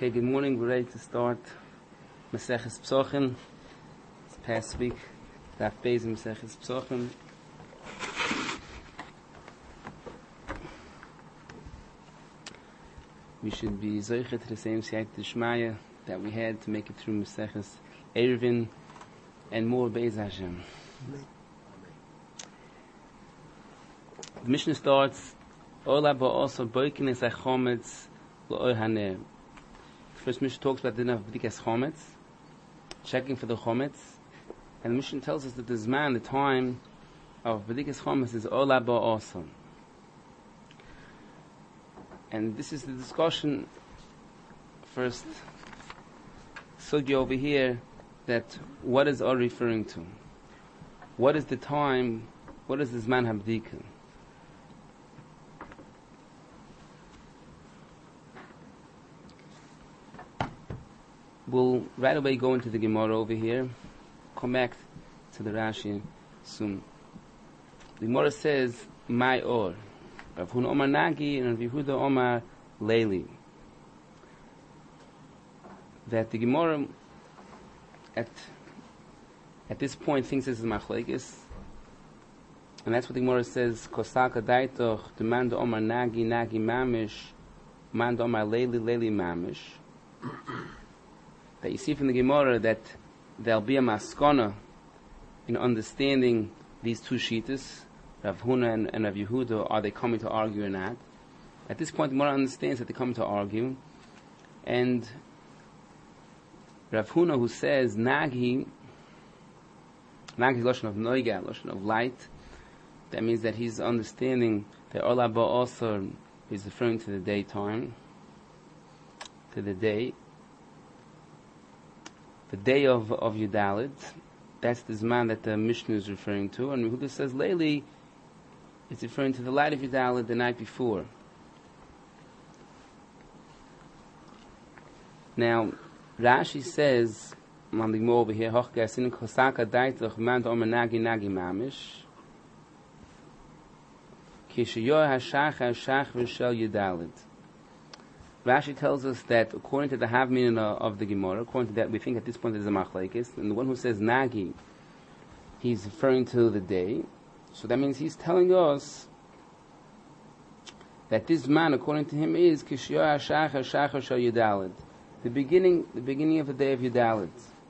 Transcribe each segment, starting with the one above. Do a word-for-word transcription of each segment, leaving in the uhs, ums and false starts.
Okay, good morning. We're ready to start Maseches Psochim. It's past week. Daf Beis Maseches Psochim. We should be zoichet to the same Siyat D'Shmaya that we had to make it through Maseches Eruvin and more Beis Hashem. The Mishnah starts, Ola ba'osa boikines achometz lo'oi haneh. First Mishnah talks about the din of b'dikas chometz, checking for the chometz, and the Mishnah tells us that the zman, the time of b'dikas chometz is ola ba'osa. And this is the discussion, first sugya over here, that what is all referring to? What is the time, what is the zman habdika? We'll right away go into the Gemara over here, come back to the Rashi soon. The Gemara says, My or. Rav Huna Omar Nagi and Rav Yehuda Omar Leili. That the Gemara at at this point thinks this is machlekes, and that's what the Gemara says. Kosaka daitoch the man Omar Nagi Nagi mamish, man Omar Leili Leili mamish. That you see from the Gemara that there'll be a maskana in understanding these two shittas, Rav Huna and, and Rav Yehuda. Are they coming to argue or not? At this point, the Gemara understands that they come to argue, and Rav Huna, who says Nagi, Nagi is lashon of noiga, lashon of light. That means that he's understanding that Ola ba'osar is referring to the daytime, to the day. The day of, of Yudalit, that's the Zman that the Mishnah is referring to, and Yehuda says Leili, it's referring to the light of Yudalit the night before. Now, Rashi says, on the Gemara over here, Hochgasin Kosaka Daitach Man Omer Nagi Nagi Mamish, Kishayor Hashach Hashach V'Shel Yudalit. Rashi tells us that according to the Havmin of the Gemara, according to that, we think at this point there's a machlekes, and the one who says Nagi, he's referring to the day. So that means he's telling us that this man, according to him, is Kishiyah Hashach Hashach Shal Yudalit, the beginning, the beginning of the day of Yudalit.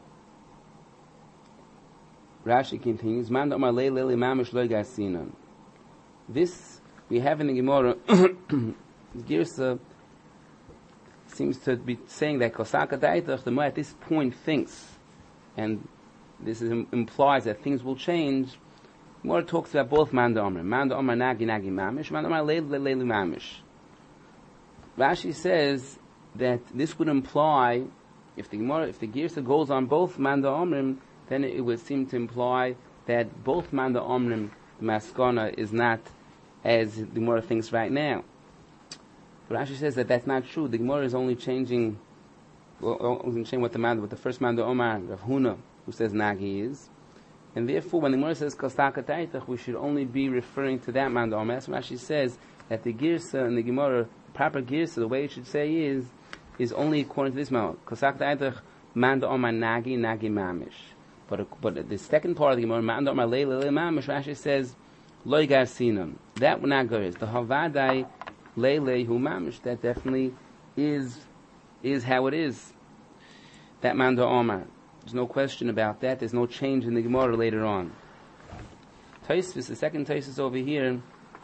Rashi continues, Man Omar Lei Lei Mamish Lo Gasinan. This we have in the Gemara. Girsa seems to be saying that Kosaka Daitach, the more at this point thinks, and this is, implies that things will change. More talks about both Manda Omer, Manda Omer Nagi Nagi Mamish, Manda Omer Leil Leil Mamish. Rashi says that this would imply, if the Gemara, if the Girsa goes on both Manda Omrim, then it would seem to imply that both Manda Omrim, the Maskana, is not as the Gemara thinks right now. But Rashi says that that's not true. The Gemara is only changing, well, only changing what the man, what the first man, the Omar, Rav Huna, who says Nagi is. And therefore, when the Gemara says Kostaka Taitach, we should only be referring to that man, the Omar. That's what Rashi says, that the Girsa and the Gemara, proper Girsa, the way it should say is, is only according to this man. Kostaka Taitach, man, the Omar Nagi, Nagi Mamish. But, but the second part of the Gemara, man, the Omar Leil, Leil Mamish, Rashi says, Loi Garsinam. That would not go. It's the Havadai, Leile hu mamish, that definitely is is how it is. That man da Omar. There's no question about that. There's no change in the Gemara later on. Taisvis, the second Taisvis over here,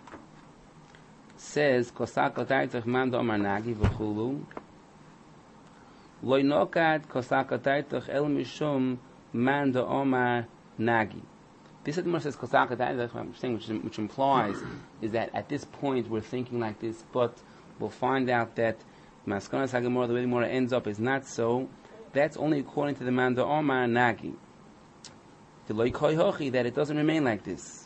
says, Kosaka taitach man da Omar nagi v'chulu, Loi nokad kosaka taitach el mishum man da Omar nagi. This is the Gemara says Kosaka Taitach, that's what I'm saying, which, which implies is that at this point we're thinking like this, but we'll find out that Maskanas HaGemara, the way the Gemara ends up, is not so. That's only according to the man the Omar Nagi. The Loi Koi Hochi, that it doesn't remain like this.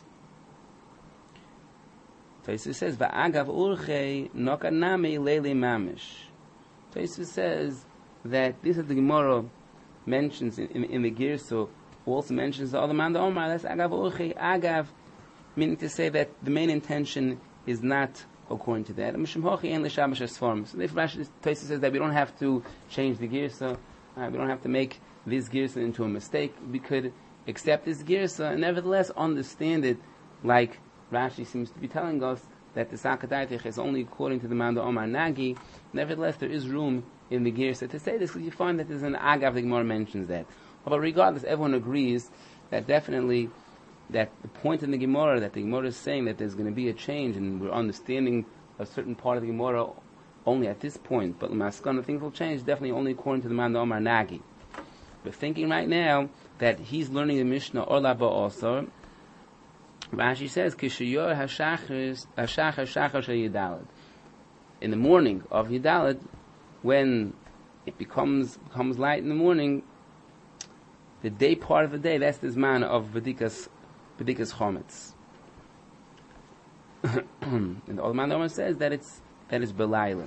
Tosfos says, Va'agav urchei nokanami leili mamish. Tosfos says that this is the Gemara mentions in, in, in the Girso, also mentions the other man, the Omar, that's Agav Urchi. Agav, meaning to say that the main intention is not according to that. So if Rashi Tosfos says that we don't have to change the girsa, uh, we don't have to make this girsa into a mistake, we could accept this girsa and nevertheless understand it like Rashi seems to be telling us, that the Sakadaitich is only according to the Manda Omar Nagi. Nevertheless, there is room in the Girsa to say this, because you find that there's an Agav, the Gemara mentions that. But regardless, everyone agrees that definitely that the point in the Gemara, that the Gemara is saying that there's going to be a change, and we're understanding a certain part of the Gemara only at this point, but Maskana, things will change definitely only according to the Manda Omar Nagi. We're thinking right now that he's learning the Mishnah Ola Ba'asar. Rashi says, Kishayor hashachar shachar sheyidalad. In the morning of Yidalad, when it becomes becomes light in the morning, the day part of the day, that's the zman of Bedikas Bedikas Chometz. And the Old Man says that it's that is Belayla.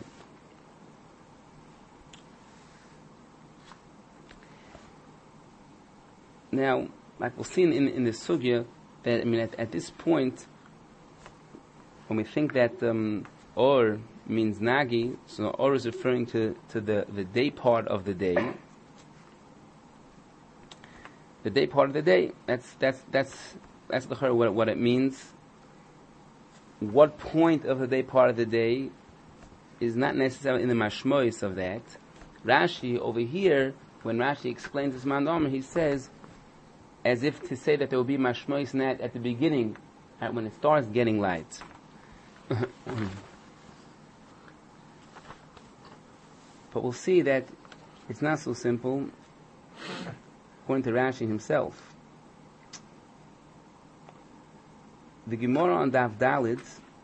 Now, like we'll see in, in, in the Sugya, that, I mean, at, at this point, when we think that um, Or means Nagi, so Or is referring to, to the, the day part of the day. The day part of the day, that's that's that's that's the what, what it means. What point of the day part of the day is not necessarily in the mashmois of that. Rashi over here, when Rashi explains this mandam, he says, as if to say that there will be mashmois net at the beginning, right, when it starts getting light. But we'll see that it's not so simple, according to Rashi himself. The Gemara on Daf Dalid,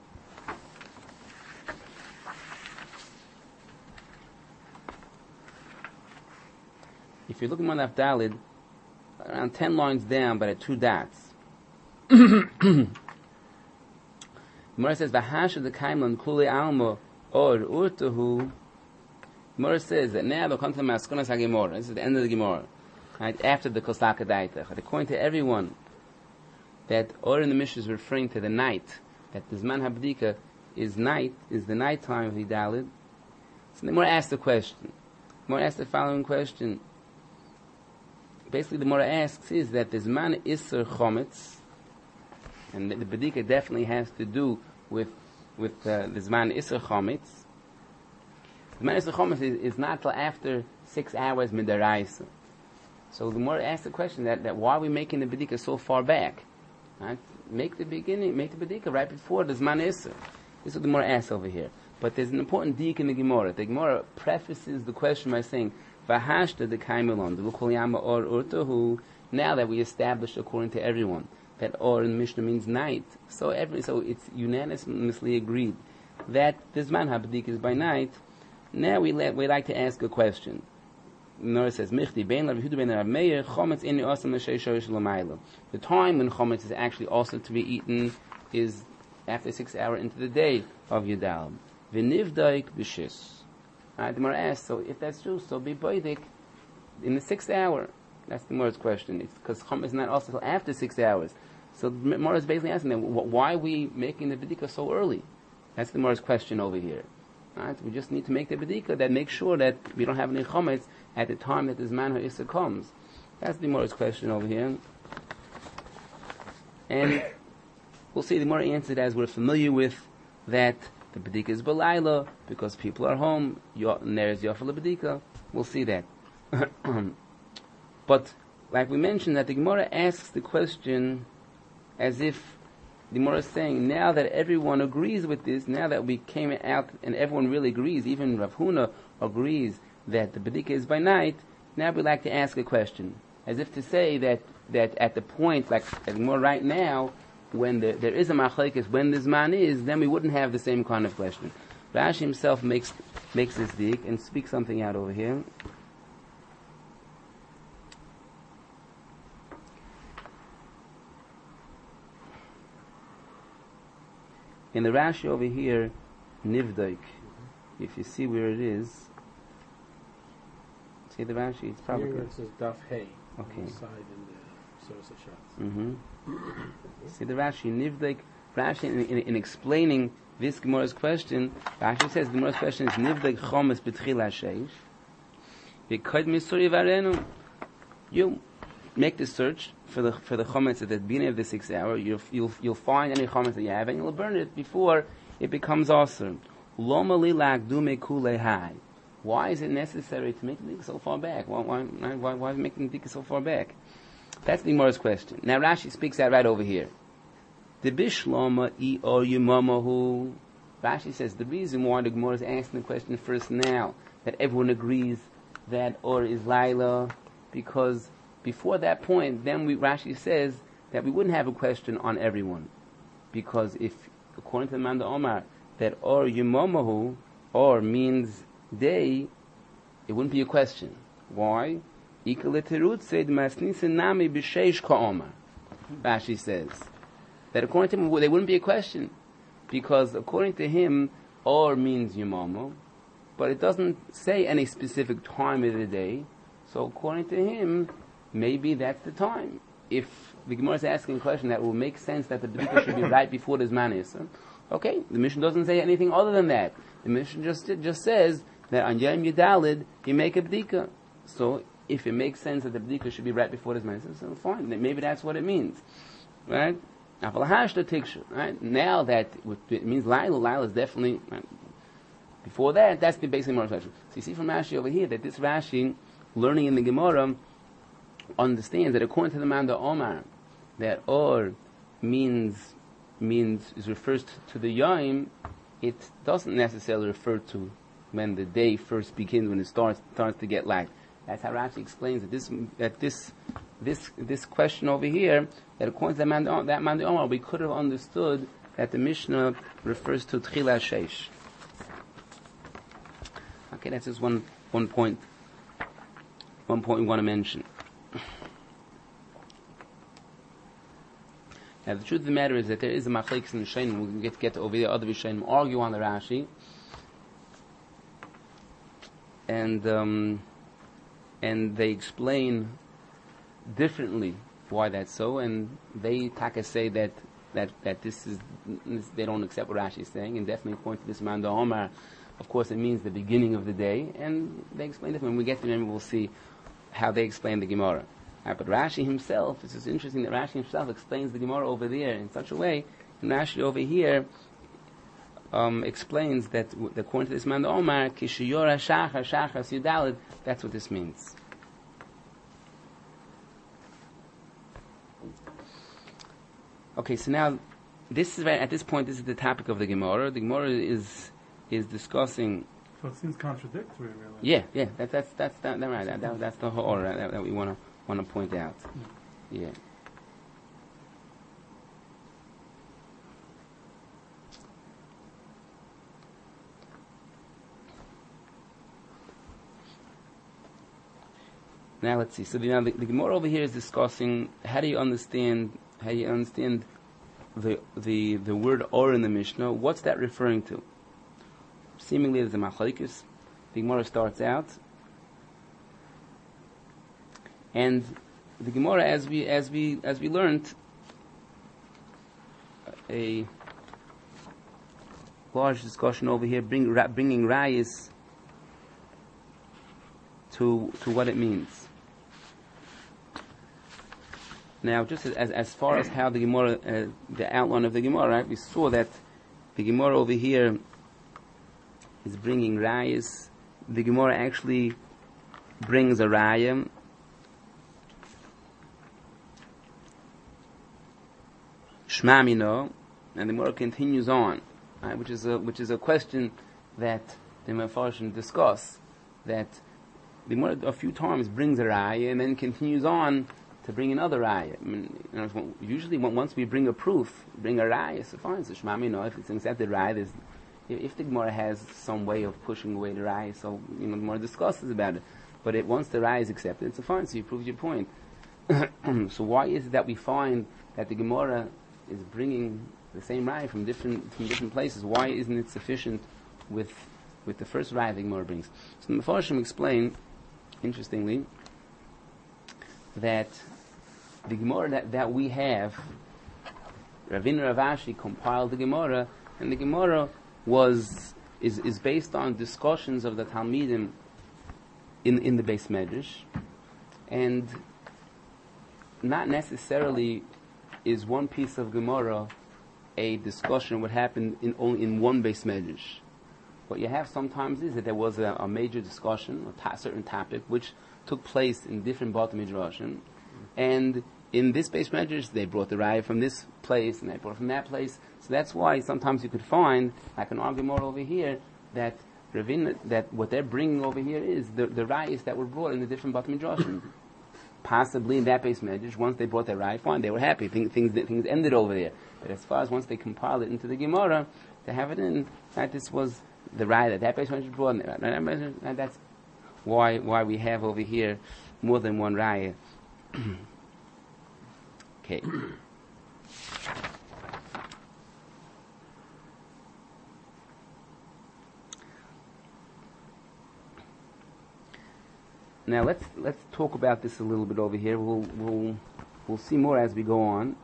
if you're looking on Daf Dalid, around ten lines down, but at two dots. Gemara says, "V'hasha the kaimlan kuli alma or urtahu." Gemara says that now they'll come to the Maskonas HaGemara. This is the end of the Gemara, right? After the Kosaka Daitach. According to everyone, that or in the Mishnah is referring to the night, that the Zman Habdika is night, is the night time of Yidalid. So the Gemara asks the question. The Gemara asks the following question. Basically, the Gemara asks is that the Zman Isser Chometz, and the, the Bedika definitely has to do with with uh, the Zman Isser Chometz. The Zman Isser Chometz is, is not till after six hours midaraisa. So the Gemara asks the question that, that why are we making the Bedika so far back? Right? Make the beginning, make the Bedika right before the Zman Isser. This is what the Gemara asks over here. But there's an important dik in the Gemara. The Gemara prefaces the question by saying, V'hashta the kaimelon, the l'kol or urtahu. Now that we established according to everyone that or in the Mishnah means night, so every so it's unanimously agreed that the Zman Habdik is by night. Now we let we like to ask a question. Nora says, Michti bein Rav Yehuda bein Rav Meir chometz inni osam l'shei shorish l'mayla. The time when chometz is actually also to be eaten is after six hours into the day of Yudal. V'nivdaik b'shis. Right, the Gemara asks, so if that's true, so be boidik in the sixth hour. That's the Gemara's question. It's because Chum is not also until after six hours. So the Gemara is basically asking them, why are we making the Bedika so early? That's the Gemara's question over here. Right? We just need to make the Bedika that makes sure that we don't have any Chometz at the time that this man Ha'issa comes. That's the Gemara's question over here. And we'll see the Gemara answered as we're familiar with that the Bedika is Belayla, because people are home, and there is Yafal Bedika. We'll see that. But, like we mentioned, that the Gemara asks the question as if the Gemara is saying, now that everyone agrees with this, now that we came out and everyone really agrees, even Rav Huna agrees that the Bedika is by night, now we like to ask a question. As if to say that, that at the point, like at the Gemara right now, when the, there is a machlekes, when the Zman is, then we wouldn't have the same kind of question. Rashi himself makes makes this dik and speaks something out over here. In the Rashi over here, Nivdaik, if you see where it is, see the Rashi, it's probably here it says Daf Hey. Okay. On the side in the source of shots. Mm-hmm. See the Rashi, Nivdaik Rashi, in, in, in explaining this Gemara's question, Rashi says the Gemara's question is Nivdeg Chomes B'tchil HaSheish. V'kod Misuri Varenu. You make the search for the for the chometz at the beginning of the sixth hour. You'll you'll you'll find any chometz that you have, and you'll burn it before it becomes awesome. Loma lilak dume kulehai. Why is it necessary to make the dika so far back? Why why why why is making the dika so far back? That's the Gemara's question. Now Rashi speaks that right over here. The bishloma I or yumamahu. Rashi says the reason why the Gemara is asking the question first now, that everyone agrees that or is Laila, because before that point, then we, Rashi says that we wouldn't have a question on everyone. Because if, according to the Manda Omar, that or yumamahu, or means day, it wouldn't be a question. Why? Rashi says that according to him, there wouldn't be a question. Because according to him, or means yumamahu, but it doesn't say any specific time of the day. So according to him, maybe that's the time. If the Gemara is asking a question that will make sense that the bdika should be right before the Zman Yisra, okay, the Mishnah doesn't say anything other than that. The Mishnah just just says that on Yom Yudalid you make a bdika. So if it makes sense that the bdika should be right before the Zman Yisra, so fine. Maybe that's what it means, right? Right? Now that it means Laila, Laila is definitely right? Before that, that's the basic Gemara question. So you see from Rashi over here that this Rashi, learning in the Gemara, understands that according to the Manda Omar, that or means means is refers to the Yom, it doesn't necessarily refer to when the day first begins, when it starts starts to get light. That's how Rashi explains that this that this this this question over here, that according to the Manda, that Manda Omar, we could have understood that the Mishnah refers to Tchil HaSheish. Okay, that's just one one point. One point we want to mention. Now, the truth of the matter is that there is a machlekes in the Rishonim. We can get get over there. Other Rishonim argue on the Rashi, and um, and they explain differently why that's so. And they taka say that that that this is this, they don't accept what Rashi is saying, and definitely according to this Manda Omar, of course, it means the beginning of the day, and they explain it. When we get to them, we'll see how they explain the Gemara. Right, but Rashi himself, this is interesting that Rashi himself explains the Gemara over there in such a way, and Rashi over here um, explains that, that according to this Manda Omar, Kishiyora Shachar Shachar Yudalid, that's what this means. Okay, so now, this is at this point, this is the topic of the Gemara. The Gemara is is discussing. So it seems contradictory, really. Yeah, yeah, that, that's that's that, that right. That, that, that's the whole order that, that we want to want to point out. Yeah. yeah. Now let's see. So the, now the, the Gemara over here is discussing how do you understand how do you understand the the the word or in the Mishnah. What's that referring to? Seemingly there's a machlokes. The Gemara starts out, and the Gemara, as we as we as we learned, a large discussion over here, bring, bringing rayas to to what it means. Now, just as as far as how the Gemara, uh, the outline of the Gemara, right, we saw that the Gemara over here is bringing rayas. The Gemara actually brings a raya. Shmamino, and the Gemara continues on, right, which is a which is a question that the Mefarshim discuss. That the Gemara a few times brings a raya and then continues on to bring another raya. I mean, you know, usually once we bring a proof, bring a raya, so fine. So Shmamino, if it's an accepted raya, there's if the Gemara has some way of pushing away the raya, so you know the Gemara discusses about it. But it, once the raya is accepted, it's a fine. So you prove your point. So why is it that we find that the Gemara is bringing the same raya from different from different places? Why isn't it sufficient with with the first raya the Gemara brings? So the Mefarshim explain, interestingly, that the Gemara that, that we have, Ravina Rav Ashi compiled the Gemara, and the Gemara was is is based on discussions of the Talmidim in in the Beis Medrash, and not necessarily is one piece of Gemara a discussion what happened in only in one Beis Medrash. What you have sometimes is that there was a, a major discussion, a ta- certain topic, which took place in different Beit Midrashim, and in this Beis Medrash they brought the raya from this place and they brought it from that place. So that's why sometimes you could find, like an argument over here, that Ravina, that what they're bringing over here is the, the rayas that were brought in the different Beit Midrashim. Possibly in that Beis Medrash, once they brought their raya, fine, they were happy. Things, things things ended over there. But as far as once they compiled it into the Gemara, to have it in, that this was the raya that that Beis Medrash brought, and that's why why we have over here more than one raya. Okay. Now let's let's talk about this a little bit over here. We'll we'll we'll see more as we go on.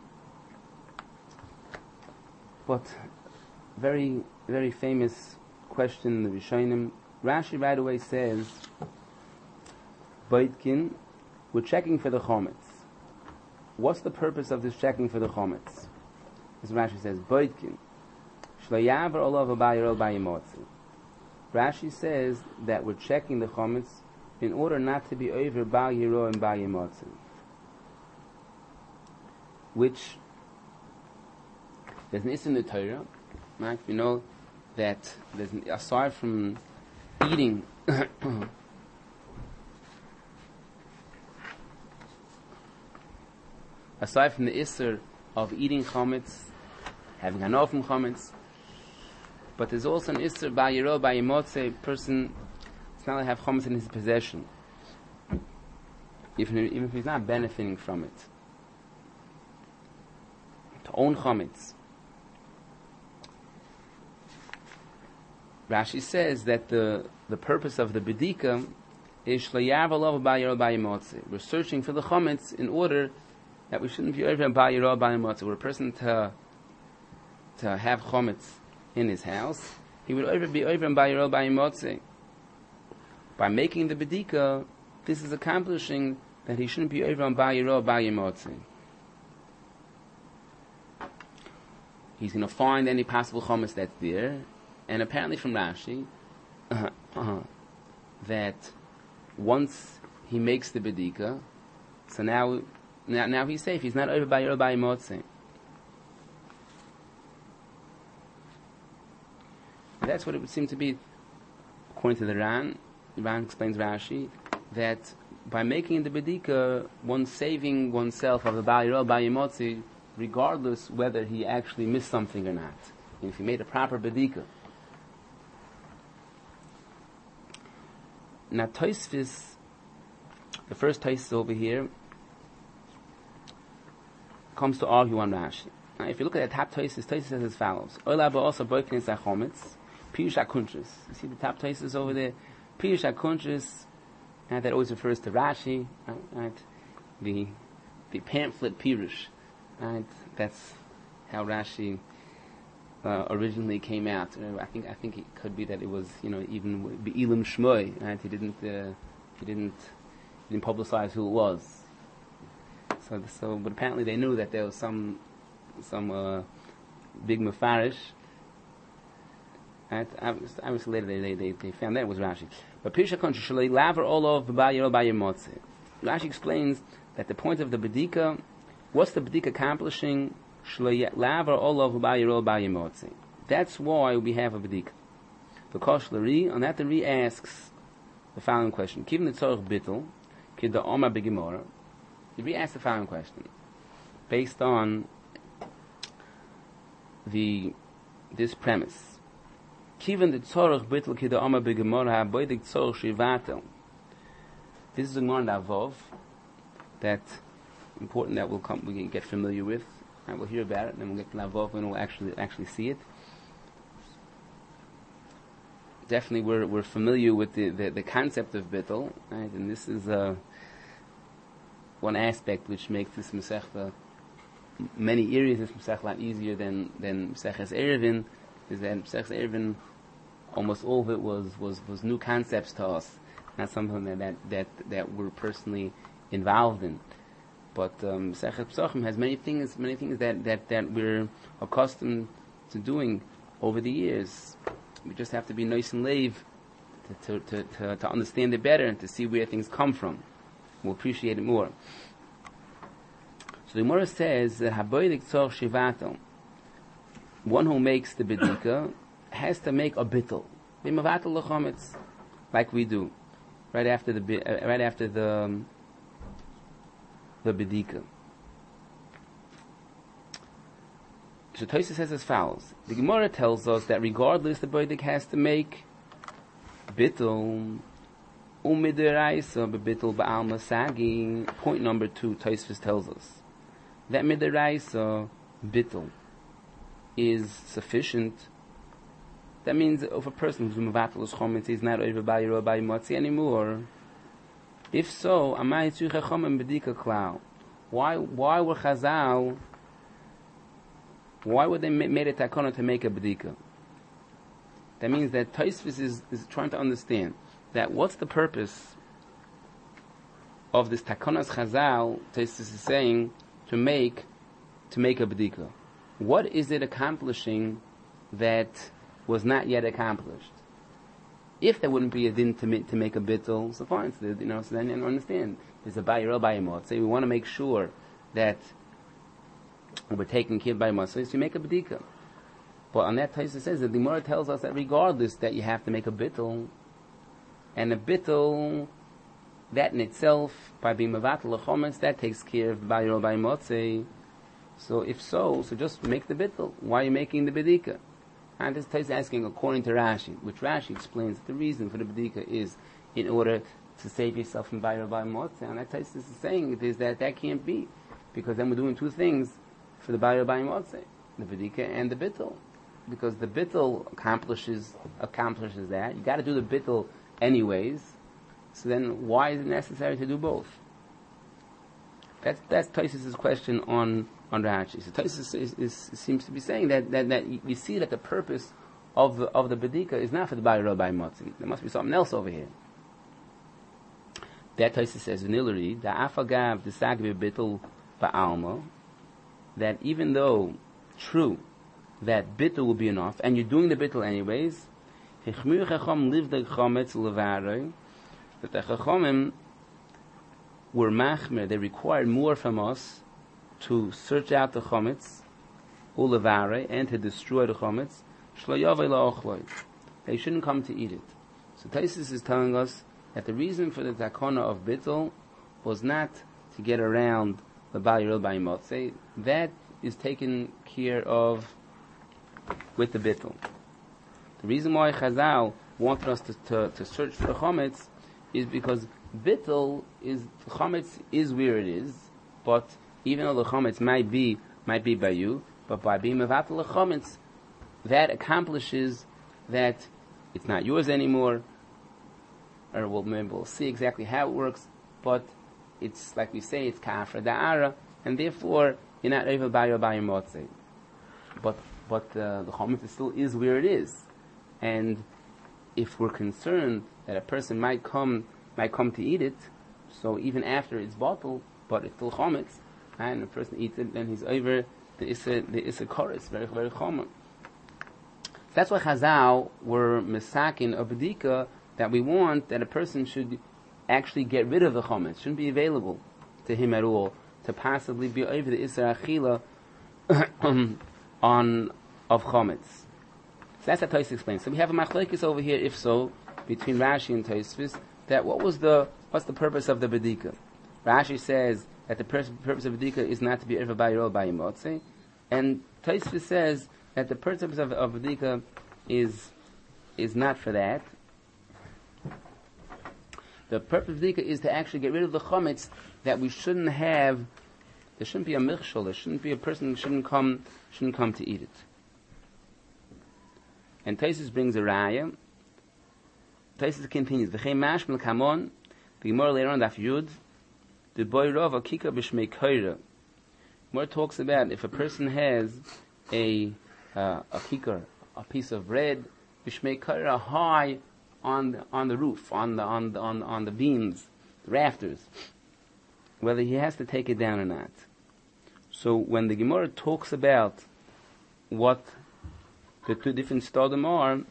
But very very famous question in the Rishonim. Rashi right away says, Boitkin, we're checking for the chometz. What's the purpose of this checking for the chometz? As Rashi says, Boitkin, shlo yaver olav abayirol bayimotzi. Rashi says that we're checking the chometz in order not to be over Bal Yiro and Bal Yimotzi. Which, there's an issue in the Torah, right? We know that there's an, aside from eating, aside from the Isser of eating chametz, having hanof from chametz, but there's also an Isser Bal Yiro, Bal Yimotzi, person. It's not like have chametz in his possession, even, even if he's not benefiting from it. To own chametz. Rashi says that the, the purpose of the bedika is shleyav alav ba'yiro ba'yimotzi. We're searching for the chametz in order that we shouldn't be over ba'yiro ba'yimotzi. We're a person to to have chametz in his house, he would over be over ba'yiro ba'yimotzi. By making the bedika, this is accomplishing that he shouldn't be over on Ba'yiro Ba'yimotzi. He's going to find any possible chometz that's there, and apparently from Rashi, uh, uh, that once he makes the bedika, so now, now, now he's safe. He's not over Ba'yiro Ba'yimotzi. That's what it would seem to be, according to the Ran. Ran explains Rashi that by making the bedika, one's saving oneself of the Ba'yiro Ba'yimotzi, regardless whether he actually missed something or not. And if he made a proper bedika. Now Tosfos, the first Tosfos over here, comes to argue on Rashi. Now if you look at the top Tosfos, Tosfos says as follows: Ola ba'osa boikin zachometz, pirush hakuntres. You see the top Tosfos over there? Pirush HaKuntres, and that always refers to Rashi, right? right? The the pamphlet Pirush, right? That's how Rashi uh, originally came out. Uh, I think I think it could be that it was, you know, even Be'ilim Shmoi, right? He didn't uh, he didn't he didn't publicize who it was. So so, but apparently they knew that there was some some uh, big mafarish. Right? Obviously later they, they, they found that it was Rashi. But Pirush HaKuntres shalei laver olav b'ba'yiro ba'yimotzi. Rashi explains that the point of the bedika, what's the bedika accomplishing? Shalei laver olav b'ba'yiro ba'yimotzi. That's why we have a bedika. The Kosh L'ri, on that the Ri asks the following question: Given the tzorich bittul, kid the Omar b'Gemara, the Ri asks the following question based on the this premise. Kiven the tzorich bittul kida Omar b'Gemara haboidik tzorich shivatel. This is a Gemara in Avov that important that we'll come we can get familiar with, and we'll hear about it, and then we'll get to Avov and we'll actually actually see it. Definitely, we're we're familiar with the, the, the concept of bittul, right? And this is uh, one aspect which makes this Masechta many areas this Masech a lot easier than than Maseches Eruvin. Is that Maseches Eruvin, almost all of it was, was, was new concepts to us, not something that that that, that we're personally involved in. But um, Masechet Pesachim has many things, many things that, that, that we're accustomed to doing over the years. We just have to be nice and lave to, to, to, to understand it better and to see where things come from. We'll appreciate it more. So the Gemara says that Haboidik Tzor Shivato, one who makes the bedika has to make a bittul, b'mavatal l'chometz, like we do right after the uh, right after the um, the bedika. So Tosfos says as follows: the Gemara tells us that regardless, the boidik has to make bittul umidiraisa b'bittul ba'alma sagi. Point number two, Tosfos tells us that midiraisa bittul is sufficient. That means if a person who's mevatel his chometz is not over by or by motzi anymore. If so, amay tzricha chomem bedika klau. Why? Why were Chazal? Why would they ma- made a takana to make a bedika? That means that Tosfos is, is trying to understand that what's the purpose of this takanas Chazal? Tosfos is saying to make to make a bedika. What is it accomplishing that was not yet accomplished? If there wouldn't be a din to make, to make a bittul, so fine, so you know, so then you understand. There's a bayir or bayimot. Say we want to make sure that we're taking care of bayimot, so you make a bedika. But on that Tosfos says that the Gemara tells us that regardless that you have to make a bittul, and a bittul, that in itself, by being mevatel l'chometz, that takes care of bayir or bayimot. Say, so if so, so just make the bittul. Why are you making the bedika? And this is asking according to Rashi, which Rashi explains that the reason for the bedika is in order to save yourself from bayir by motze. And that Tosfos is saying it is that that can't be, because then we're doing two things for the bayir by motze, the bedika and the bittul, because the bittul accomplishes accomplishes that. You got to do the bittul anyways. So then, why is it necessary to do both? That's that's Tosfos' question on. on Rashi. So Tosfos is, is, seems to be saying that, that, that we see that the purpose of the, of the bedika is not for the bayir by motzi. There must be something else over here. That Tosfos says in Ilari, the afagav the sagbe bittul ba'alma, that even though true that bittul will be enough, and you're doing the bittul anyways, hichmir chacham live the chometz levarei, that the chachamim were machmer, they required more from us to search out the chometz, ulevare, and to destroy the chometz, shloyavei la'ochloi. They shouldn't come to eat it. So Tosfos is telling us that the reason for the takana of bittul was not to get around the bayir by motze. That is taken care of with the bittul. The reason why Chazal wanted us to, to, to search for the chometz is because bittul is, the chometz is where it is, but even though the chometz might be might be by you, but by being mevatel the chometz, that accomplishes that it's not yours anymore. Or we'll maybe we'll see exactly how it works, but it's like we say, it's kafra da'ara, and therefore you're not over by your by your motze. But but uh, the chometz still is where it is, and if we're concerned that a person might come might come to eat it, so even after it's bottled, but it's still chometz, and the person eats it, then he's over the issa the issa chorus, very very chomer. That's why Chazal were misakin a bedika, that we want that a person should actually get rid of the chometz, shouldn't be available to him at all, to possibly be over the issa achila on of chometz. So that's what Tosfos explains. So we have a machlokes over here, if so, between Rashi and Tosfos, that what was the what's the purpose of the bedika? Rashi says that the pur- purpose of bedika is not to be over by your by motze, and Tosfos says that the purpose of, of bedika is is not for that. The purpose of bedika is to actually get rid of the chometz that we shouldn't have. There shouldn't be a milchshol. There shouldn't be a person who shouldn't come shouldn't come to eat it. And Tosfos brings a raya. Tosfos continues. V'chein mashmel kamon. The Gemara later on daf Yud. The boy rov akika b'shmei koira. Gemara talks about if a person has a uh, a kikar, a piece of bread, bishmei kaira, high on the, on the roof, on the on the, on on the beams, the rafters, whether he has to take it down or not. So when the Gemara talks about what the two different stadim are,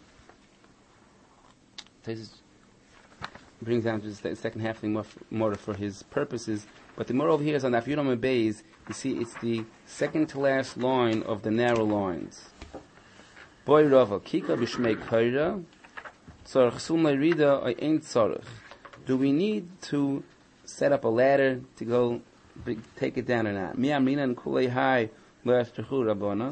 this brings down to the second half thing more, more for his purposes. But the more over here is on the Afyuram Beis. You see, it's the second to last line of the narrow lines. Boy Rava Kika b'shmei kaira tzarich sumay rida I ain't tzarich. Do we need to set up a ladder to go b- take it down or not? Mi amrina and kulei hai le'ashtachu rabbana.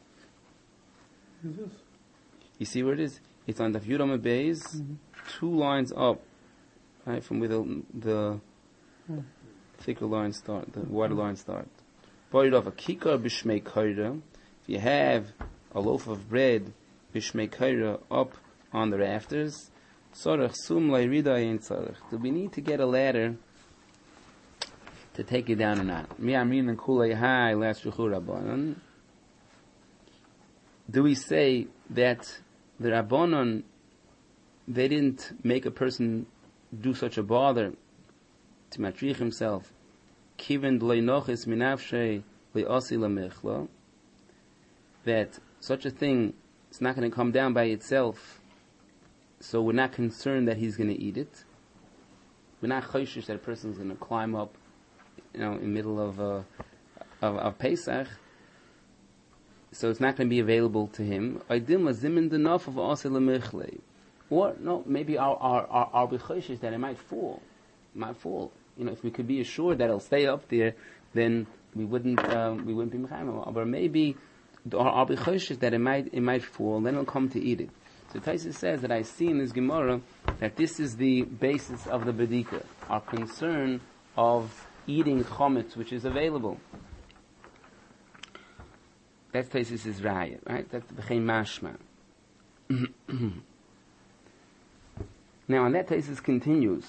Is this? You see where it is? It's on the Afyuram Beis, mm-hmm. two lines up, right, from where the, the mm. thicker lines start, the wider lines start. Boy Rava Kika b'shmei kaira. If you have a loaf of bread, bishmei kaira, up on the rafters, sorach sum layrida ain't sorach. Do we need to get a ladder to take it down or not? Mi amin and kulei hai last rabbanon. Do we say that the rabbanon, they didn't make a person do such a bother to matrich himself, kiven leinochis minavshei leosi lamechla, that such a thing is not going to come down by itself, so we're not concerned that he's going to eat it. We're not choishish that a person is going to climb up, you know, in the middle of, uh, of of Pesach, so it's not going to be available to him. Or no, maybe our our our, our choishish that it might fall, it might fall. You know, if we could be assured that it'll stay up there, then we wouldn't um, we wouldn't be mechayim. But maybe our choishish that it might it might fall, and then it'll come to eat it. So Taisus says that I see in this Gemara that this is the basis of the Bedika, our concern of eating chometz which is available. That's Taisus' raya, right? That's the b'chein mashma. Now, and that Taisus continues,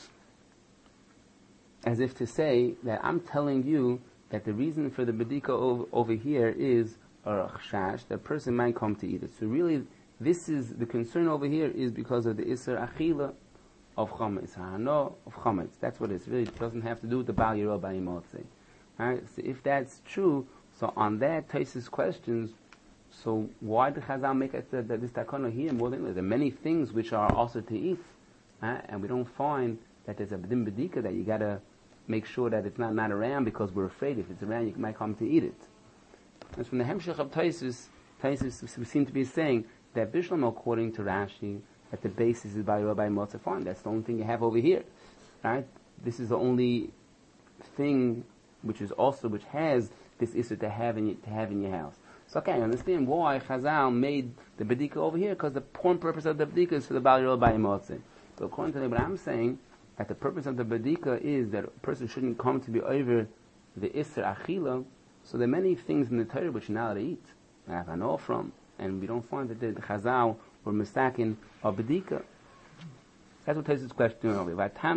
as if to say that I'm telling you that the reason for the Bedika over, over here is a chashash, that a person might come to eat it. So really, this is, the concern over here is because of the Isser Achila of Chometz, Ha'ano of Chometz. That's what it is. Really, it doesn't have to do with the Bal Yirah B'nai Motzei. Right? So if that's true, so on that Taisus questions, so why did Chazal make it that, that this takana here more than there are many things which are also to eat, right? And we don't find that there's a b'dim bedika that you gotta make sure that it's not, not around because we're afraid if it's around you might come to eat it. And from the Hemshech of Taisus, Taisus we seem to be saying that Bishlam, according to Rashi, that the basis is by Rabbi Motzei. Fine, that's the only thing you have over here, right? This is the only thing which is also which has this issue to have in to have in your house. So okay, I understand why Chazal made the bedika over here, because the point purpose of the bedika is for the Bal Yirah B'nai Motzei. So according to what I'm saying, that the purpose of the bedika is that a person shouldn't come to be over the Isser Achila. So there are many things in the Torah which you're not allowed to eat. I have I know from, and we don't find that the, the Chazal were mistaken or bedika. That's what Taisus' question over.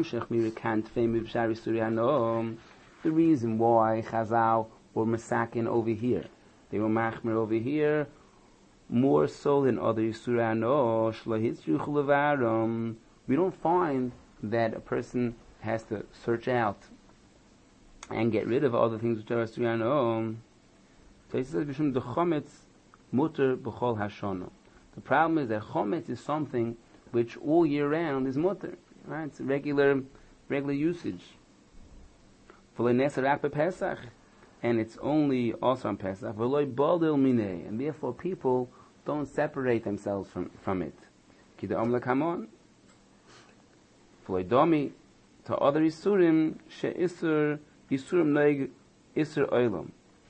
The reason why Chazal were mistaken over here, they were machmer over here, more so than other Yisura no shlohitzuch levarum. We don't find that a person has to search out and get rid of all the things which are Yisura no. Taisus says b'shum the chometz muter b'chol hashono. The problem is that chometz is something which all year round is muter, right? It's regular, regular usage. Pesach, and it's only also on Pesach. And therefore, people don't separate themselves from from it. To other isurim she'isur isurim noig isur olam.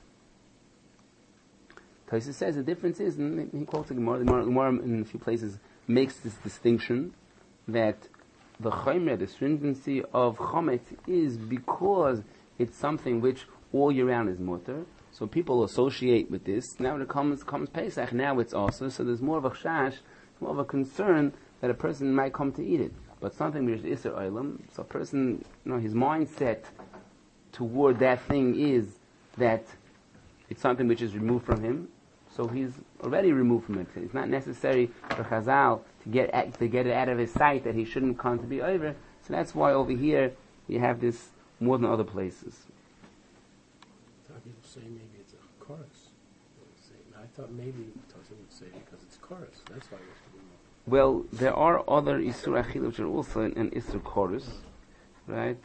Taisus says the difference is, and he quotes the Gemara. The Gemara in a few places makes this distinction that the chomer, the stringency of chometz, is because it's something which all year round is mutter. So people associate with this. Now when it comes comes Pesach, now it's also. So there's more of a chash, more of a concern that a person might come to eat it. But something which is Isser Olam, so a person, you know, his mindset toward that thing is that it's something which is removed from him, so he's already removed from it. It's not necessary for Chazal to get at, to get it out of his sight that he shouldn't come to be over. So that's why over here you have this more than other places. I thought people say maybe it's a chorus. I thought maybe Tosin would say because it's chorus. That's why it has to be more. Well, there are other Isur Achila which are also in, in Isur chorus, right?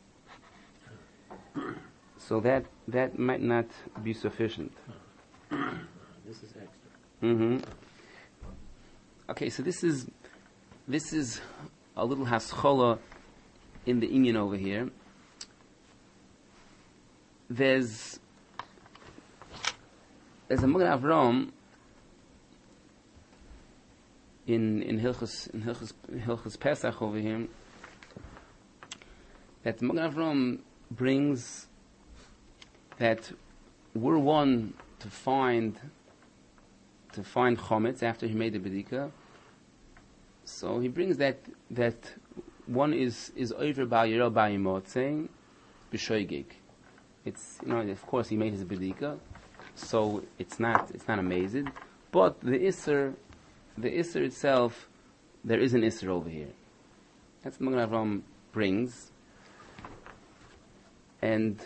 So that that might not be sufficient. Uh, this is extra. Mm-hmm. Okay, so this is this is a little haschola in the inyan over here. There's there's a Magen Avram in in Hilchos in Hilchos Hilchos Pesach over here that the Magen Avram brings that we're one to find to find chometz after he made the bedika. So he brings that that one is is over by Yero by Yimotze b'shoigig. It's, you know, of course he made his bedika, so it's not it's not amazing. But the Isser, the Isser itself, there is an Isser over here. That's what Magen Avram brings. And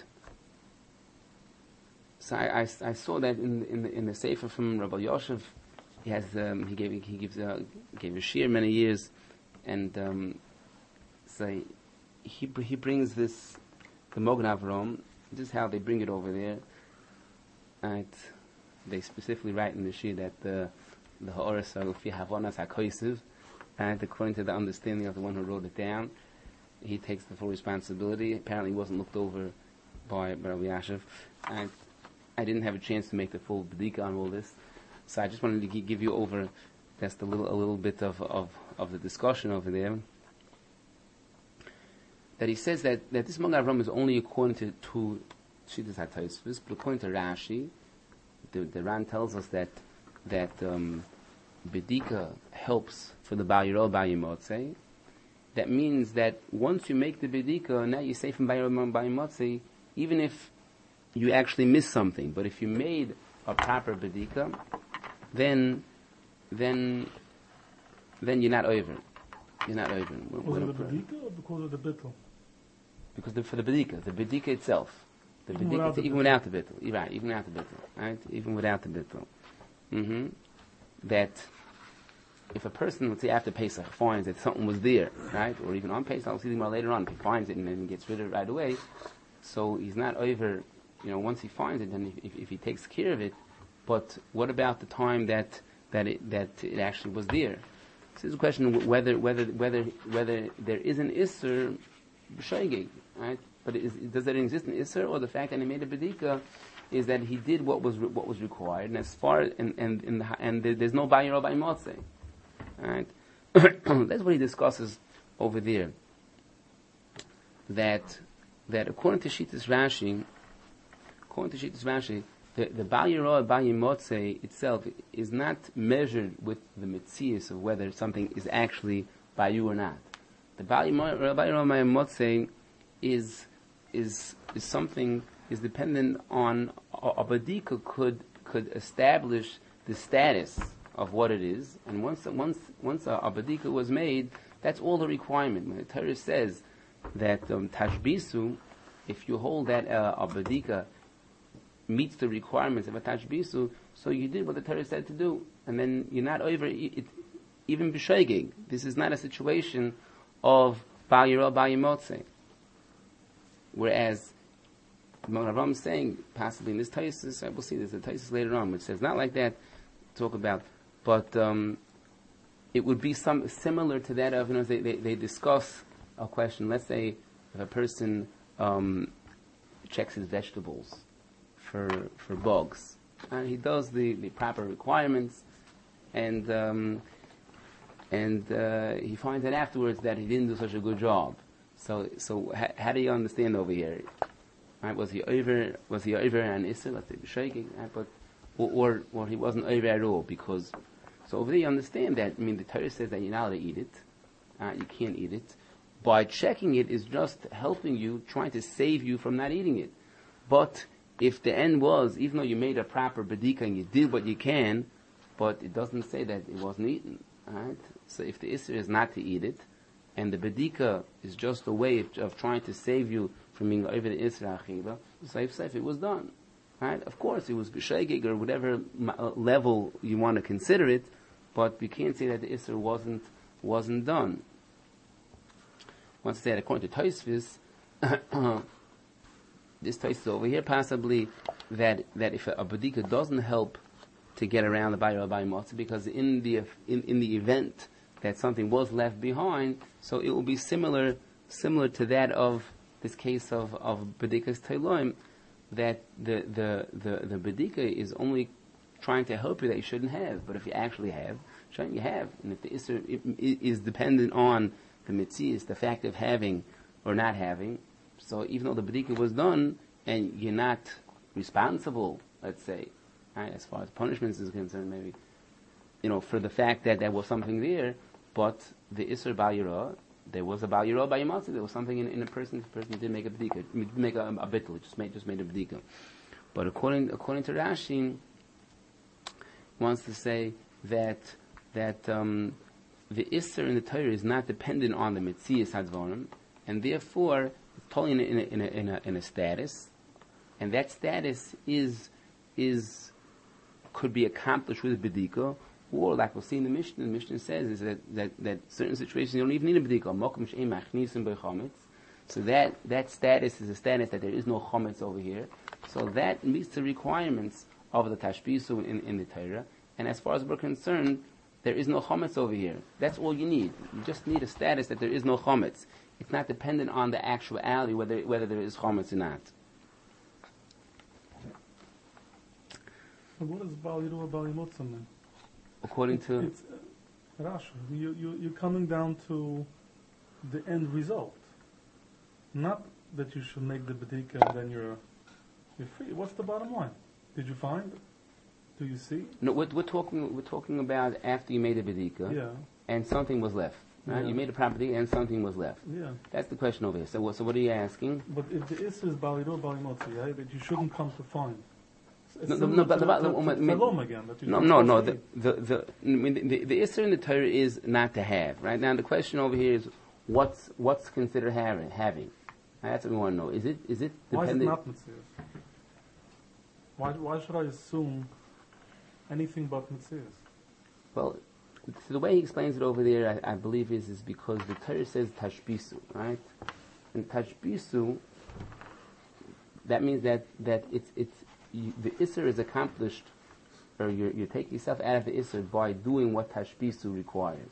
so I, I, I saw that in in the, in the Sefer from Rabbi Yosef. He has um, he gave he gives a, gave a shir many years, and um, so he he brings this the Magen Avram. This is how they bring it over there. And they specifically write in the shir that the the ha'oras are ufi havonas hakoisiv, and according to the understanding of the one who wrote it down, he takes the full responsibility. Apparently, he wasn't looked over by Rabbi Yashiv, and I didn't have a chance to make the full bedika on all this, so I just wanted to g- give you over just a little a little bit of, of, of the discussion over there. That he says that, that this Magen Avram is only according to to Shittas HaTosfos, but according to Rashi, the, the Ran tells us that that um, bedika helps for the Ba'al Yirol Ba'al Yimotze. That means that once you make the bedika, now you're safe from Ba'al Yirol Ba'al Yimotze, even if you actually miss something. But if you made a proper bedika, then then then you're not over. You're not over. Because of the bedika or because of the bittul? Because the, for the bedika, the bedika itself, the Even bedika, without the even bittul. without the bittul, right? Even without the bittul, right? Even without the bittul. Mm-hmm. That if a person, let's say after Pesach, finds that something was there, right, or even on Pesach, I'll see more later on, if he finds it and then gets rid of it right away, so he's not over. You know, once he finds it, then if, if, if he takes care of it, but what about the time that that it that it actually was there? This is a question of whether whether whether whether there is an isser b'shoigig, right? But is, does there exist an isser, or the fact that he made a bedika is that he did what was re- what was required, and as far and and and, the, and there, there's no Ba'al Yirol Ba'al Yimotze, right? That's what he discusses over there. That that according to Shittas Rashi, according to Shittas Rashi, the the Ba'al Yirol Ba'al Yimotze itself is not measured with the mitzias of whether something is actually by you or not. The Ba'al Yirol Ba'al Yimotze is is is something is dependent on a, a bedika could could establish the status of what it is, and once once once a, a bedika was made, that's all the requirement. When the Torah says that um, tashbisu, if you hold that uh, a bedika meets the requirements of a tashbisu, so you did what the Torah said to do, and then you're not over it, even b'shoigig. This is not a situation of Ba'al Yirol Ba'al Yimotze. Whereas Magen Avram is saying, possibly in this Taisus, I will see there's a Taisus later on, which says not like that, talk about, but um, it would be some similar to that of, you know, they, they, they discuss a question. Let's say if a person um, checks his vegetables for for bugs, and he does the, the proper requirements, and um, and uh, he finds out afterwards that he didn't do such a good job. So so ha- how do you understand over here? Right? Was he over? Was he over an issur? Let's say shaking, right? But or, or or he wasn't over at all, because so over there you understand that. I mean, the Torah says that you're not allowed to eat it. Uh, you can't eat it. By checking it is just helping you, trying to save you from not eating it. But if the end was, even though you made a proper bedika and you did what you can, but it doesn't say that it wasn't eaten, right? So if the Isser is not to eat it, and the bedika is just a way of, of trying to save you from being over the Isra Achila, safe, safe, it was done. Right? Of course, it was b'shegig or whatever level you want to consider it, but we can't say that the Isra wasn't wasn't done. Once said, according to Tosfos, this Tosfos over here, possibly that that if a, a bedika doesn't help to get around the Bayir Abai Matzah, because in the in, in the event that something was left behind, so it will be similar similar to that of this case of of bedikas Teiloim, that the the the the bedika is only trying to help you that you shouldn't have, but if you actually have, shouldn't you have? And if the Isser is dependent on the mitzias, the fact of having or not having, so even though the bedika was done and you're not responsible, let's say, right, as far as punishments is concerned, maybe, you know, for the fact that there was something there, but the Isser Bal Yirah, there was a Bal Yirah Bal Yimatzah, there was something in, in a person, the person did make a bedika, did make a, a bittul, just made, just made a bedika. But according, according to Rashi, wants to say that, that, um, the Isser in the Torah is not dependent on the Metzias Hadvarim, and therefore, it's totally in a, in a, in a, in a, in a status, and that status is, is, could be accomplished with a bedika, or like we'll see in the Mishnah, the Mishnah says is that, that, that certain situations you don't even need a bedika. So that, that status is a status that there is no chometz over here. So that meets the requirements of the tashbisu in, in the Torah. And as far as we're concerned, there is no chometz over here. That's all you need. You just need a status that there is no chometz. It's not dependent on the actuality whether whether there is chometz or not. So what is Bal Yirah Bal Yimatzah then? According to it's uh, Rashi, you, you, you're coming down to the end result. Not that you should make the bedika and then you're you're free. What's the bottom line? Did you find? Do you see? no, we're, we're talking we're talking about after you made a bedika, Yeah. and something was left. Right? Yeah. You made a property and something was left. Yeah. That's the question over here. So, what- so what are you asking? But if the Isser is Bal Yirah Bal Yimatzah, right, that you shouldn't come to find. It's No, no, similar no, but to the- the- the- to- the- to the- Shalom again, that you're No, not no, no. supposed The to the the I mean, the, the Isser in the Torah is not to have. Right now, the question over here is what's what's considered having. Having. Right, that's what we want to know. Is it is it eat. Why is it dependent? not Metzias? Why, why should I assume anything but Metzias? Well, so the way he explains it over there, I, I believe, is is because the Torah says tashbisu, right? And tashbisu, that means that that it's it's you, the Isser is accomplished, or you you take yourself out of the Isser by doing what tashbisu requires.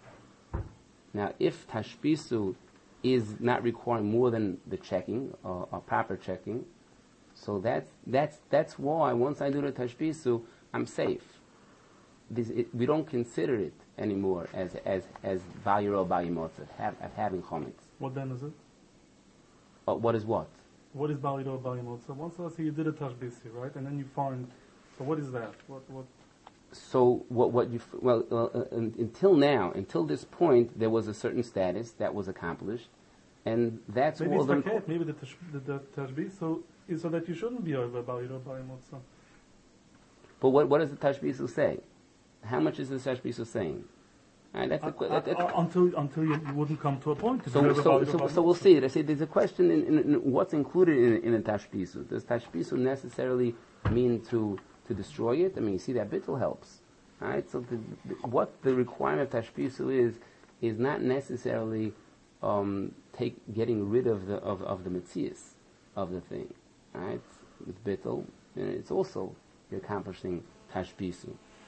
Now, if tashbisu is not requiring more than the checking or, or proper checking, so that's that's that's why once I do the tashbisu, I'm safe. This, it, we don't consider it anymore as as as vayiro bayimotza, have, of having chometz. What then is it? Uh, what is what? What is Bal Yirah Bal Yimatzah? Once let's say you did a Tashbisi, right? And then you find, so what is that? What, what? So what what you f- well uh, uh, un, until now, until this point, there was a certain status that was accomplished, and that's Maybe all it's the like requ- it. Maybe the, tash, the, the Tashbis, so, is so that you shouldn't be over Bal Yirah Bal Yimatzah. But what what does the tashbisu say? How much is the tashbisu saying? And that's Uh, the, que- uh, that, that's, uh, until until you, you wouldn't come to a point. to So, be over so, Bal Yirah so, Bal so we'll Yimatzah. see. I say there's a question in, in, in what's included in, in a tashbisu. Does tashbisu necessarily mean to, to destroy it? I mean, you see that bittul helps. Alright, so the, the, what the requirement of tashbisu is, is not necessarily um, take getting rid of the of, of the metzias of the thing. Alright, with bittul, and it's also accomplishing tashbisu.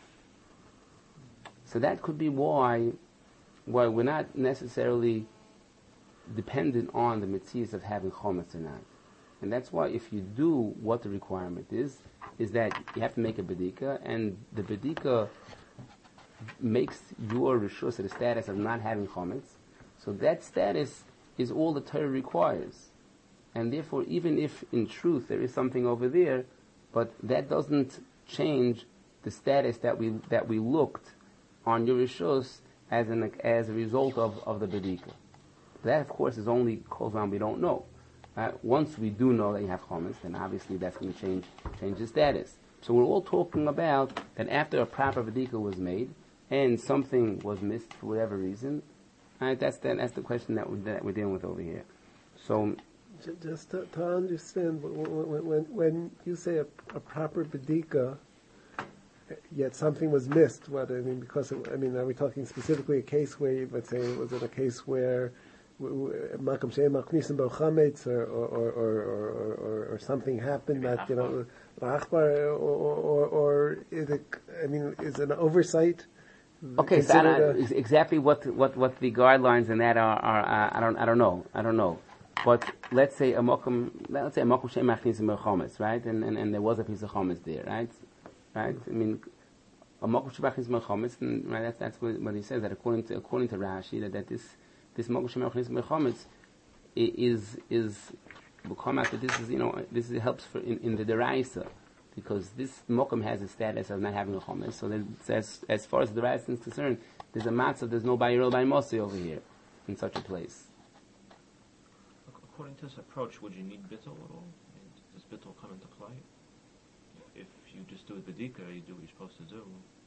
So that could be why why we're not necessarily dependent on the mitzvahs of having chometz or not. And that's why if you do what the requirement is, is that you have to make a bedika, and the bedika makes your rishus at the status of not having chometz. So that status is all the Torah requires. And therefore, even if in truth there is something over there, but that doesn't change the status that we that we looked on your rishus as an as a result of, of the bedika. That, of course, is only cause on we don't know. Uh, once we do know that you have chometz, then obviously that's going to change change the status. So we're all talking about that after a proper bedika was made and something was missed for whatever reason. Right? That's the, that's the question that we're, that we're dealing with over here. So J- Just to, to understand, when, when, when, when you say a, a proper bedika, yet something was missed, what, I mean, because, it, I mean, are we talking specifically a case where, you- let's say, was it a case where Makam She'em Machnisim Bo Chametz, or, or, or, or, or, or, or something happened that, you know, Achbar, or, or, or is it, I mean, is it an oversight? okay, so I considered don't- a- ex- exactly what what what the guidelines in that are, are uh, I don't I don't know I don't know. But let's say a mokum, let's say a mokum she'em machnisim chometz, right? And, and and there was a piece of chometz there, right? Right? I mean, a mokum she'em machnisim chometz, and right? That's that's what, what he says, that according to according to Rashi, that, that this this mokum she'em machnisim chometz is is will come out that this is, you know, this is, helps for in, in the deraisa, because this mokum has a status of not having a chometz. So that as as far as the deraisa is concerned, there's a matzah, there's no bayirol by mosi over here in such a place. According to this approach, would you need bittul at all? I mean, does bittul come into play? If you just do a bedika, you do what you're supposed to do.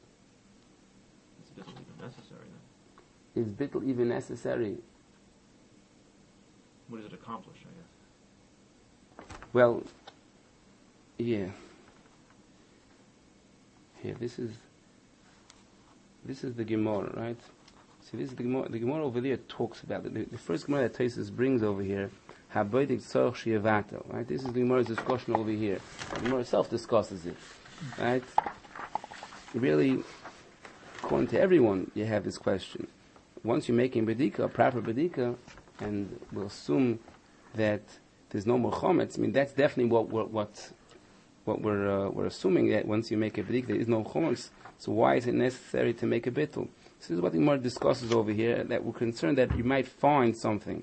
Is bittul even necessary then? Is bittul even necessary? What does it accomplish, I guess? Well, yeah. Here, this is this is the Gemara, right? See, this is the Gemara. The Gemara over there talks about it. The, the first Gemara that Tosfos brings over here, Habodik Tzorch She'evatel, right? This is the Gemara's discussion over here. The Gemara itself discusses it, right? Really, according to everyone, you have this question. Once you're making bedika, a proper bedika, and we'll assume that there's no more chometz, I mean, that's definitely what we're, what, what we're, uh, we're assuming, that once you make a bedika, there is no chometz. So why is it necessary to make a bittul? This is what the Gemara discusses over here, that we're concerned that you might find something.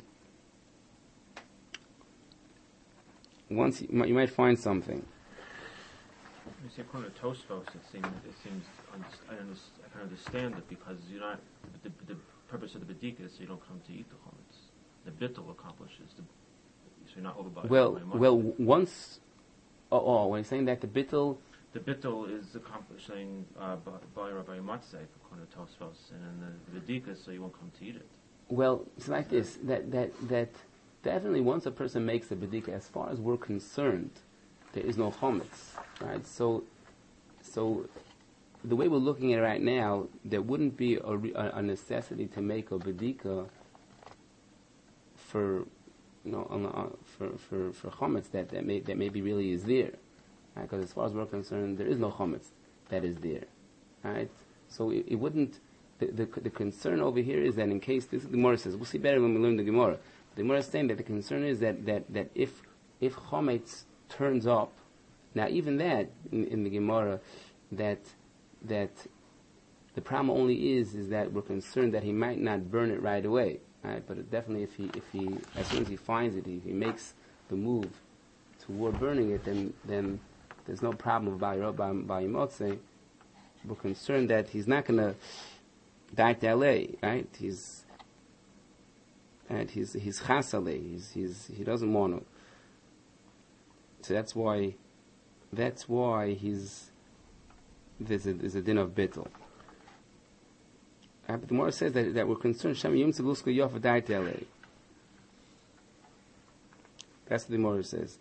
Once you, you might find something. You see, according to Tosfos, it seems it seems I, understand, I can understand it, because you're not the, the purpose of the bedika is so you don't come to eat the chometz. The bittul accomplishes the, so you're not over by. Well, by well, once. Oh, oh, when you're saying that the bittul. The bittul is accomplishing uh, by Rabbi Matzeh, according to Tosfos, and then the, the bedika so you won't come to eat it. Well, it's like this, that, that, that definitely once a person makes a bedika, as far as we're concerned, there is no chometz, right? So, so the way we're looking at it right now, there wouldn't be a, re- a necessity to make a bedika for, you know, on, uh, for, for, for chometz that, that, may, that maybe really is there. Because right? As far as we're concerned, there is no chometz that is there, right? So it, it wouldn't. The, the the concern over here is that in case this, the Gemara says, we'll see better when we learn the Gemara. The Gemara is saying that the concern is that that, that if if chometz turns up, now even that in, in the Gemara, that that the problem only is is that we're concerned that he might not burn it right away, right? But it definitely, if he if he as soon as he finds it, if he makes the move toward burning it, then then there's no problem by by Yimotze. We're concerned that he's not going to die to L A, right? He's and he's he's chasale. He's he's he doesn't want to. So that's why that's why he's there's a there's a din of bittul. Uh, but the Gemara says that that we're concerned Shem Yom Tzavluska Yofa die to L A. That's what the Gemara says.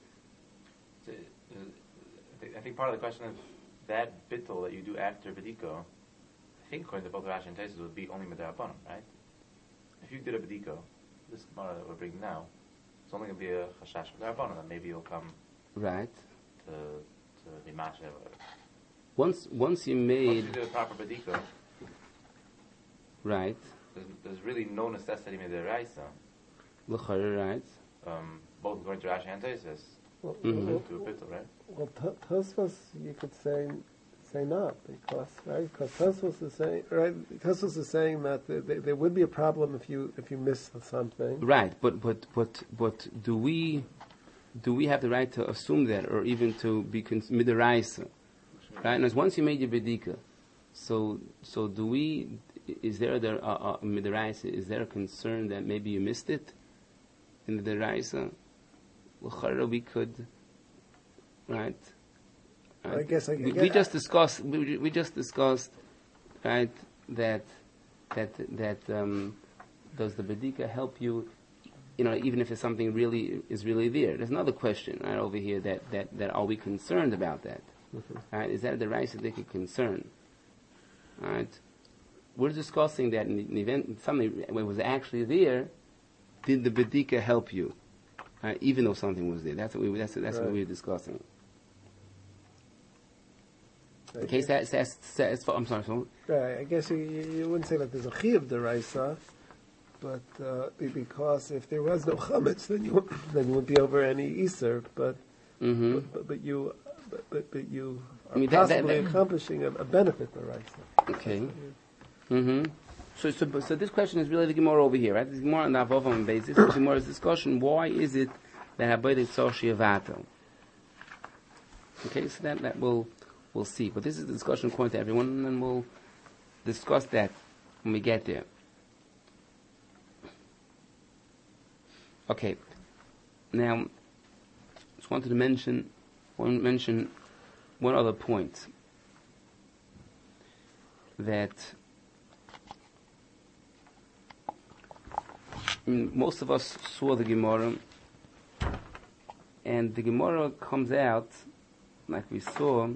I think part of the question of that bittul that you do after bediko, I think according to both Rashi and Tosfos, would be only medarabanan, right? If you did a bediko, this Gemara that we're bringing now, it's only going to be a chashash medarabanan, that maybe you'll come right to to be masha. Once once you Once made you do a proper bediko, right, there's, there's really no necessity medaraisa. l'chayr, right. Um, both according to Rashi and Tosfos, Well, Mhm. well, to a bittul, right? well, T- Tosfos, you could say say not, because right, because Tosfos is saying right. Tosfos is saying that there, there, there would be a problem if you if you miss something. Right, but but but but do we do we have the right to assume that, or even to be cons- midaraisa? Right, and as once you made your bedika, so so do we? Is there there uh, uh, midaraisa? Is there a concern that maybe you missed it in the deraisa? l'chara we could, right? I guess I, I we, guess, we just discussed. We, we just discussed, right? That that that um, does the bedika help you? You know, even if it's something really is really there. There's another question right over here that that, that are we concerned about that? Mhm. Right? Is that the Raisidic concern? Right? We're discussing that in the event something was actually there. Did the bedika help you? Right? Even though something was there. That's what we. That's that's Right. what we were discussing. I In case guess- that's, that's, that's I'm sorry. So, Right, I guess you, you you wouldn't say that there's a chi of the Raisa, but uh, be- because if there was no chametz, then you wou- then you wouldn't be over any iser. But, mm-hmm. but, but but you but, but, but you are I mean, that- that- possibly that- accomplishing a, a benefit the Raisa. Okay. Mm-hmm. So, so, so this question is really the Gemara over here, right? The Gemara on the Avovam basis. The Gemara's discussion: why is it that Habayit Tzorshi Avato? Okay, so that that will we'll see. But this is the discussion according to everyone, and then we'll discuss that when we get there. Okay. Now, just wanted to mention one mention one other point that mm, most of us saw the Gemara, and the Gemara comes out like we saw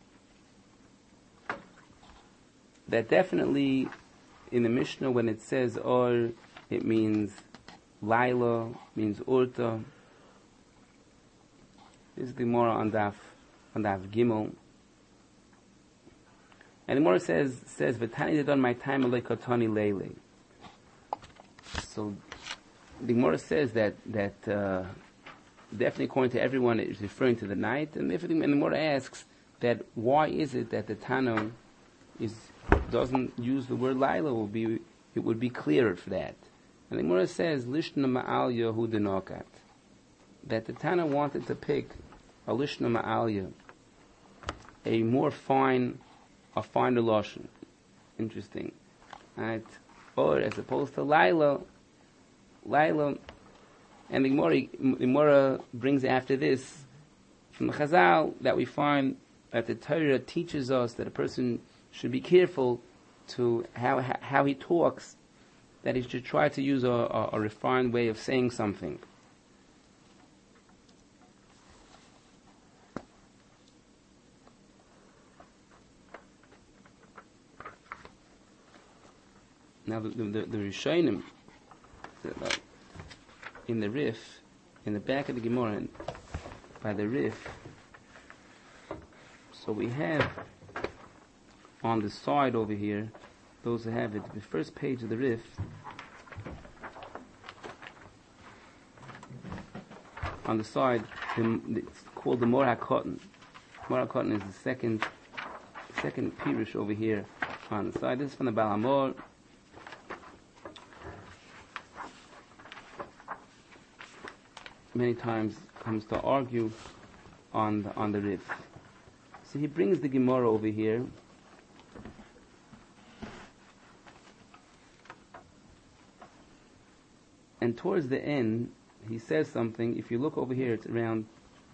that definitely in the Mishnah when it says or, it means Laila, means Urta. This is the Gemara on Daf on Daf Gimel. And the Gemara says says V'tani did on my time Katani Leile. So the Gemara says that that uh, definitely according to everyone it is referring to the night, and everything. And the Gemara asks that why is it that the Tana is doesn't use the word Laila? Will be it would be clearer for that. And the Gemara says Lishna Ma'alya Hu Denokat, that the Tana wanted to pick a Lishna Ma'alya, a more fine, a finer lashon. Interesting, right? Or as opposed to Laila, Laila, and the Gemara, the Gemara brings after this from the Chazal that we find that the Torah teaches us that a person should be careful to how how he talks, that he should try to use a, a, a refined way of saying something. Now the the, the, the Rishonim, the, uh, in the Rif, in the back of the Gemara, by the Rif, so we have on the side over here, those who have it, the first page of the Rif, on the side, the, it's called the Mor HaKotan. Mor HaKotan is the second, second Pirush over here on the side. This is from the Baal HaMor. Many times comes to argue on the, on the Rif. So he brings the Gemara over here. And towards the end, he says something. If you look over here, it's around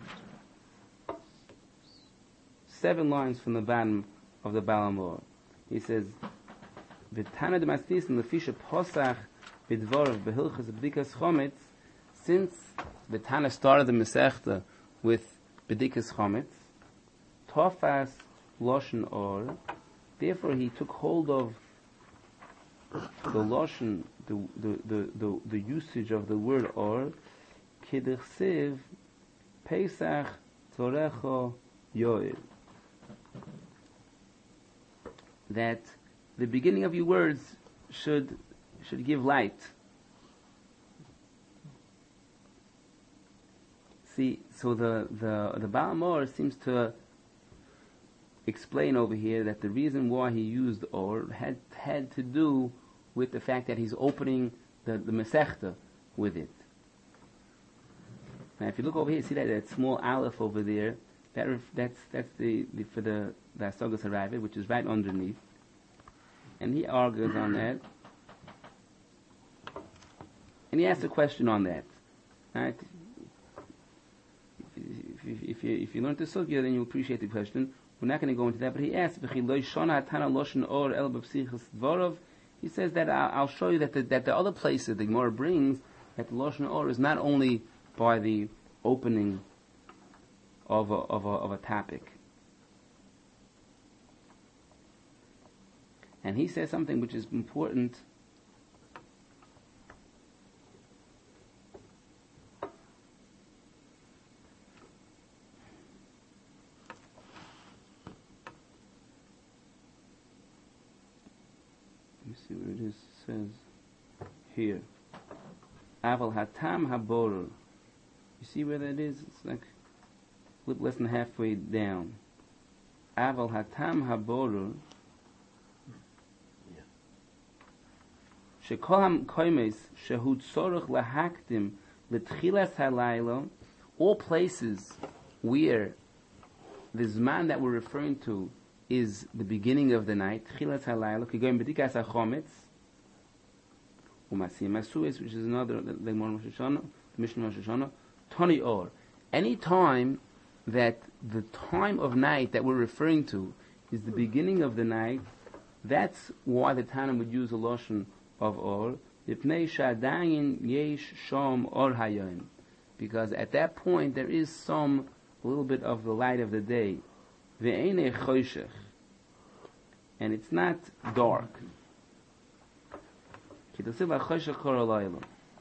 seven lines from the bottom of the Baal HaMor. He says, "V'tana demastis and lefisha posach b'dvorav behilchas b'dikas chometz." Since the Tana started the Masechta with b'dikas chometz, tofas loshen or, therefore he took hold of the loshen, the the, the, the, the usage of the word or, kidechsiv pesach torecho yoir. That the beginning of your words should should give light. See, so the the the Baal HaMor seems to explain over here that the reason why he used or had had to do with the fact that he's opening the the Masechta with it. Now, if you look over here, see that that small aleph over there. That ref, that's that's the, the for the the Asagas Harayva, which is right underneath, and he argues on that, and he asks a question on that, right? if you learn the sugya, then you appreciate the question. We're not going to go into that, but he asks, "V'chi lo yishana hatana loshen or el b'psichas dvarav." He says that I'll, I'll show you that the, that the other places the Gemara brings that the loshen or is not only by the opening of a, of a, of a topic. And he says something which is important. Let me see where it is. It says here. Aval hatam haborur. You see where that is? It's like a little less than halfway down. Aval hatam haborur. Shekol HaKoimes Shehu Tzorach Lahakdim L'Tchilas HaLayla, all places where the Zman that we're referring to is the beginning of the night, Tchilas HaLayla, Kigoyim B'dikas HaChometz, U'Masiyim Asuis, which is another, the Gemara Rosh Hashanah, the Mishnah Rosh Hashanah, Toni Or. Any time that the time of night that we're referring to is the beginning of the night, that's why the Tanaim would use a lotion of or, Yipnei Shadayin Yesh Shom Or Hayom, because at that point there is some a little bit of the light of the day, Ve'enei Choshech, and it's not dark. The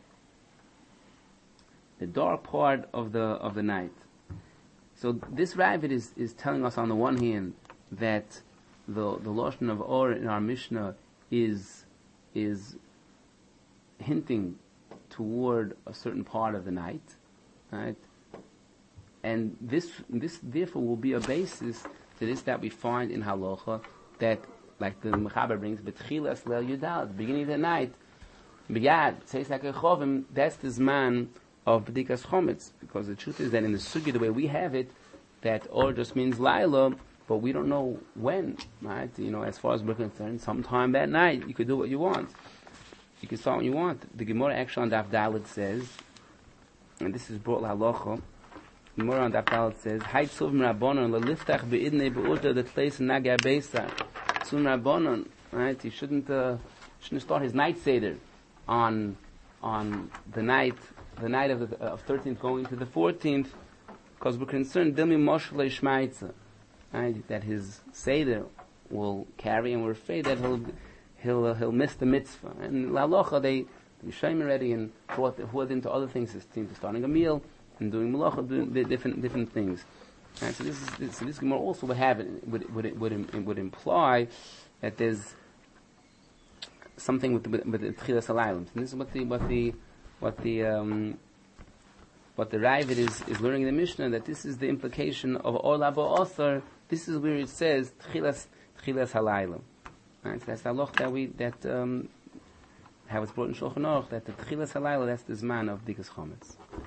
dark part of the of the night. So this Ravid is, is telling us on the one hand that the the Lashon of Or in our Mishnah is is hinting toward a certain part of the night, right? And this this therefore will be a basis to this that we find in Halacha, that like the Mechaber brings, B'tchilas leil Yudal, the beginning of the night, B'yad, says like a Chovim, that's the Zman of B'dikas Chometz, because the truth is that in the Sugi, the way we have it, that Or just means Laila, but we don't know when, right? You know, as far as we're concerned, sometime that night, you could do what you want. You can start when you want. The Gemara actually on Daf Dalet says, and this is brought Halacha, the Gemara on Daf Dalet says, Hay Tzuvim Rabbanon, L'liftach be'idnei be'urta the place in Naga Beisa. Tzuvim Rabbanon, right? He shouldn't, uh, shouldn't start his night Seder on, on the night, the night of the of thirteenth going to the fourteenth, because we're concerned, Dilmi Moshe Leishmaitza. Right, that his Seder will carry, and we're afraid that he'll he'll uh, he'll miss the mitzvah. And La Locha, they they shame already and brought it into other things, into starting a meal and doing malacha, doing different different things. Right, so this is this, so this Gemara also would have it would would it would it would imply that there's something with the, with the Tchilas Halaylim. And this is what the what the what the um, what the Ravid is, is learning in the Mishnah, that this is the implication of Or Labo Osar. This is where it says Tchilas Tchilas Halaylim. Right? So that's the halach that we that um, how it's brought in Shulchan Aruch, that the Tchilas Halaylim, that's the Zman of B'dikas Chometz.